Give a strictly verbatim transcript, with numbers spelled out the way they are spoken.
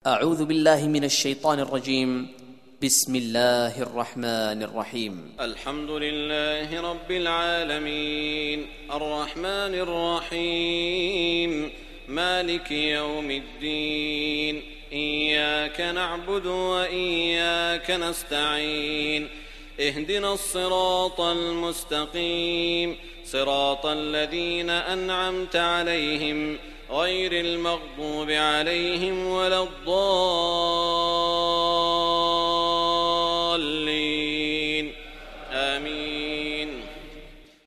أعوذ بالله من الشيطان الرجيم. بسم الله الرحمن الرحيم. الحمد لله رب العالمين، الرحمن الرحيم، مالك يوم الدين، إياك نعبد وإياك نستعين، اهدنا الصراط المستقيم، صراط الذين أنعمت عليهم غير المغضوب عليهم ولا الضالين.